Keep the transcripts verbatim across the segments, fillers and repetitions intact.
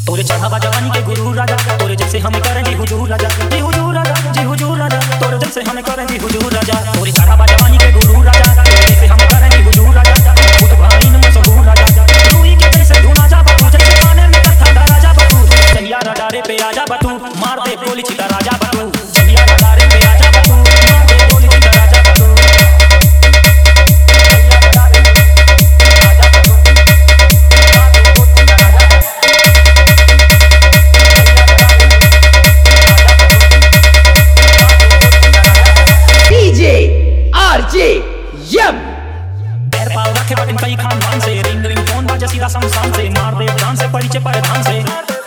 तोरे चढ़ावा जवानी के गुरु राजा, तोरे जैसे हम करेंगे हुजूर राजा, जी हुजूर राजा, जी हुजूर राजा, तोरे जैसे हम करेंगे हुजूर राजा। तोरे चढ़ावा जवानी के गुरु राजा, तोरे जैसे हम करेंगे हुजूर राजा, खुद भाईन मशहूर राजा, रूई के जैसे धुना जा बतू, जैसे पानी में कथा धारा जा बतू, जहिया रडारे पे आजा बतू, मार दे गोली छिता राजा बतू, जहिया रडारे पे आजा बतू, मार दे गोली छिता राजा बतू। पैर पाव रखे बटन कई खानदान से, रिंग रिंग फोन बाजे सीधा शमशान से, मार दे जान से परिचय परिधान से,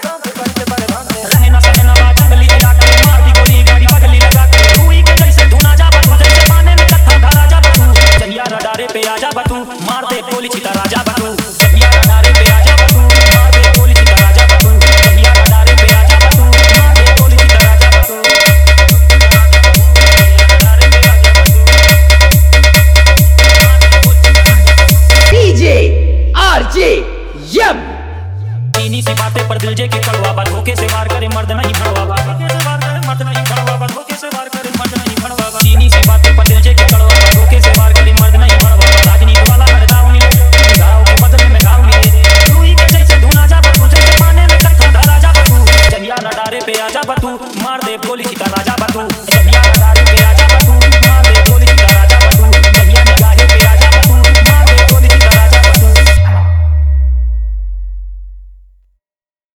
रहना सहना बा जंगली इलाके, मार दी गोली गाड़ी पगली लगा के, रूई के जैसे धुना जा बतू, जैसे पानी में कथा धारा जा बतू, जहिया रडारे पे आजा बतू, मार दे गोली छिता राजा बतू, जहिया रडारे पे आजा बतू, मार दे गोली छिता राजा बतू, जहिया रडारे पे आजा बतू, मार दे गोली छिता राजा बतू। चीनी सी बातें पर दिल जे के कड़वा बा, धोखे से वार करे मर्द नहीं भड़वा बा, धोखे से वार करे मर्द नहीं भड़वा बा, धोखे से वार करे मर्द नहीं भड़वा बा। चीनी सी बातें पर दिल जे के कड़वा बा, धोखे से वार करे मर्द नहीं भड़वा बा। राजनीति वाला हर दाव मिले, दाव के बदले में घाव मिले, रूई के जैसे धुना जा बतू, जैसे पानी में कथा धारा जा बतू, जहिया रडारे पे आजा बतू, मार दे गोली छिता राजा बतू, जहिया रडारे पे आजा बतू, मार दे